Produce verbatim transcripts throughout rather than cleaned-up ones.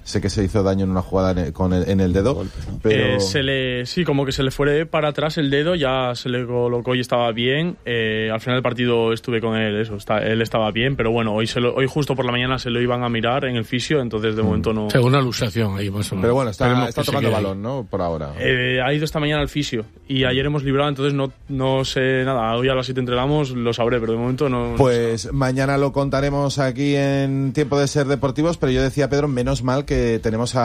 sé que se hizo daño en una jugada en el, con el, en el dedo, golpe, ¿no? Pero... Eh, se le, sí, como que se le fue para atrás el dedo, ya se le colocó y estaba bien. Eh, al final del partido estuve con él, eso, está, él estaba bien, pero bueno, hoy, se lo, hoy justo por la mañana se lo iban a mirar en el fisio, entonces de mm. momento no... O sea, una luxación ahí más o menos. Pero bueno, está, está tocando balón, ¿no? Por ahora. Eh, ha ido esta mañana al fisio y ayer hemos librado, entonces no, no sé nada. Hoy a las siete entrenamos, lo sabré, pero de momento no... Pues no mañana lo contaremos aquí en Tiempo de Ser Deportivos, pero yo decía, Pedro, menos mal que tenemos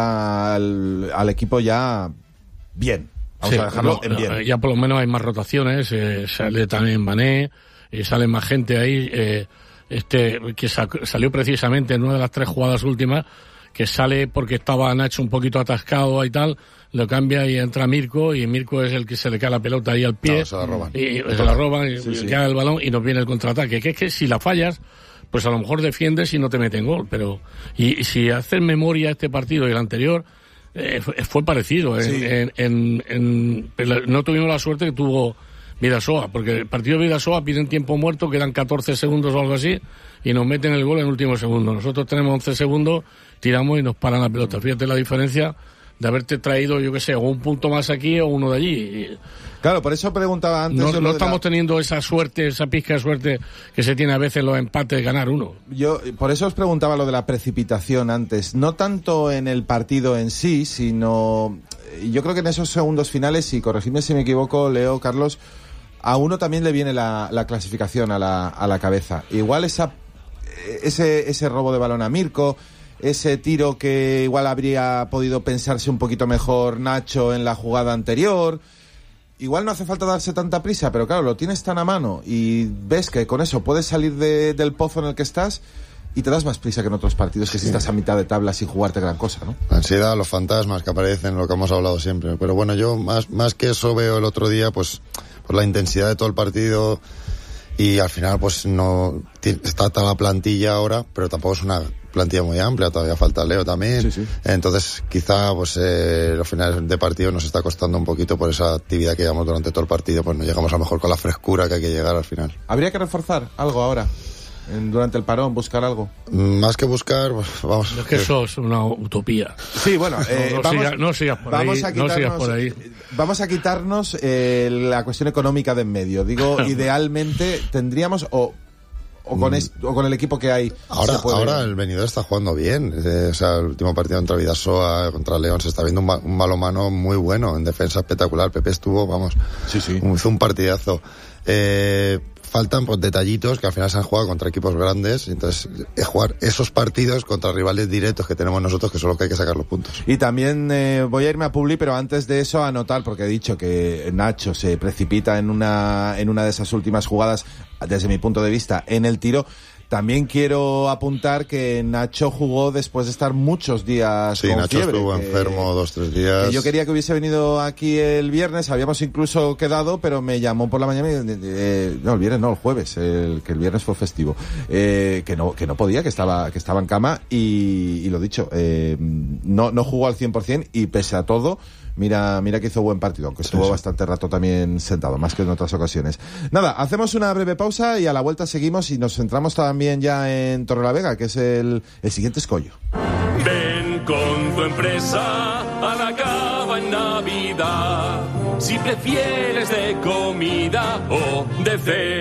al, al equipo ya bien. Vamos sí, a dejarlo no, en bien. Ya por lo menos hay más rotaciones, eh, sale también Mané, y sale más gente ahí, eh, este que sac- salió precisamente en una de las tres jugadas últimas, que sale porque estaba Nacho un poquito atascado y tal, lo cambia y entra Mirko, y Mirko es el que se le cae la pelota ahí al pie, no, se la roban, y, y se la roban, y sí, sí. queda el balón y nos viene el contraataque, que es que si la fallas, pues a lo mejor defiendes y no te meten gol, pero y, y si haces memoria este partido y el anterior, eh, fue, fue parecido, en, sí. en, en, en, en, no tuvimos la suerte que tuvo Vidasoa, porque el partido de Vidasoa piden tiempo muerto, quedan catorce segundos o algo así, y nos meten el gol en el último segundo. Nosotros tenemos once segundos, tiramos y nos paran la pelota. Fíjate la diferencia de haberte traído, yo qué sé, o un punto más aquí o uno de allí. Claro, por eso preguntaba antes... No, yo no estamos la... teniendo esa suerte, esa pizca de suerte que se tiene a veces en los empates de ganar uno. Yo, por eso os preguntaba lo de la precipitación antes. No tanto en el partido en sí, sino... Yo creo que en esos segundos finales, y corregidme si me equivoco, Leo, Carlos, a uno también le viene la, la clasificación a la, a la cabeza. Igual esa, ese, ese robo de balón a Mirko, ese tiro que igual habría podido pensarse un poquito mejor Nacho en la jugada anterior. Igual no hace falta darse tanta prisa, pero claro, lo tienes tan a mano y ves que con eso puedes salir de, del pozo en el que estás y te das más prisa que en otros partidos que sí. Si estás a mitad de tabla sin jugarte gran cosa, ¿no? La ansiedad, los fantasmas que aparecen, lo que hemos hablado siempre. Pero bueno, yo más, más que eso veo el otro día, pues, por la intensidad de todo el partido, y al final pues no está toda la plantilla ahora, pero tampoco es una plantilla muy amplia, todavía falta Leo también. Sí, sí. Entonces quizá pues eh, los finales de partido nos está costando un poquito por esa actividad que llevamos durante todo el partido, pues no llegamos a lo mejor con la frescura que hay que llegar al final. ¿Habría que reforzar algo ahora? En, durante el parón, buscar algo. Más que buscar, pues, vamos. Es que eso es una utopía. Sí, bueno, eh, no, no, vamos, sigas, no sigas por vamos ahí. A quitarnos, no sigas por ahí. Vamos a quitarnos eh, la cuestión económica de en medio. Digo, idealmente tendríamos o o con, est- o con el equipo que hay. Ahora, puede... ahora el Benidorm está jugando bien. Eh, o sea, el último partido contra Vidasoa, contra León, se está viendo un, ma- un balonmano muy bueno, en defensa espectacular. Pepe estuvo, vamos, sí, sí. hizo un partidazo. Eh, faltan pues detallitos que al final se han jugado contra equipos grandes, entonces es jugar esos partidos contra rivales directos que tenemos nosotros, que son los que hay que sacar los puntos. Y también eh, voy a irme a Publi, pero antes de eso anotar, porque he dicho que Nacho se precipita en una en una de esas últimas jugadas, desde mi punto de vista, en el tiro. También quiero apuntar que Nacho jugó después de estar muchos días sí, con Nacho fiebre. estuvo que, enfermo dos, tres días. Que yo quería que hubiese venido aquí el viernes, habíamos incluso quedado, pero me llamó por la mañana, y, eh, no, el viernes no, el jueves, el, que el viernes fue festivo, eh, que no que no podía, que estaba que estaba en cama y, y lo dicho, eh, no no jugó al cien por ciento y pese a todo, Mira, mira que hizo buen partido, aunque estuvo sí, sí. bastante rato también sentado, más que en otras ocasiones. Nada, hacemos una breve pausa y a la vuelta seguimos y nos centramos también ya en Torrelavega, que es el, el siguiente escollo. Ven con tu empresa a la cava en Navidad. Si prefieres de comida o de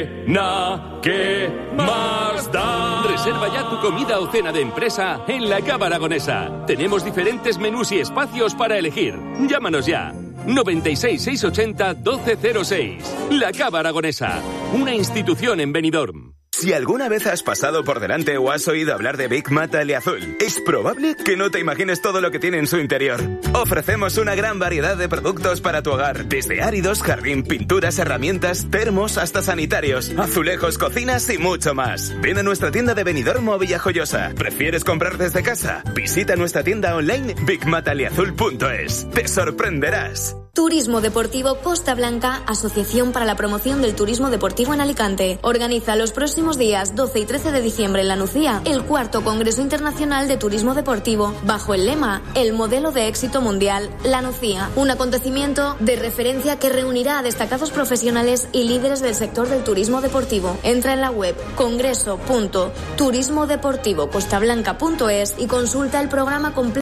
cena, ¿qué más da? Reserva ya tu comida o cena de empresa en la Cava Aragonesa. Tenemos diferentes menús y espacios para elegir. Llámanos ya. noventa y seis, seiscientos ochenta, doce cero seis. La Cava Aragonesa, una institución en Benidorm. Si alguna vez has pasado por delante o has oído hablar de Big Mat Aliazul, es probable que no te imagines todo lo que tiene en su interior. Ofrecemos una gran variedad de productos para tu hogar, desde áridos, jardín, pinturas, herramientas, termos, hasta sanitarios, azulejos, cocinas y mucho más. Ven a nuestra tienda de Benidorm o Villajoyosa. ¿Prefieres comprar desde casa? Visita nuestra tienda online big mat aliazul punto es. ¡Te sorprenderás! Turismo Deportivo Costa Blanca, Asociación para la Promoción del Turismo Deportivo en Alicante. Organiza los próximos días doce y trece de diciembre en La Nucía el cuarto Congreso Internacional de Turismo Deportivo, bajo el lema El modelo de éxito mundial, La Nucía. Un acontecimiento de referencia que reunirá a destacados profesionales y líderes del sector del turismo deportivo. Entra en la web congreso punto turismo deportivo costa blanca punto es y consulta el programa completo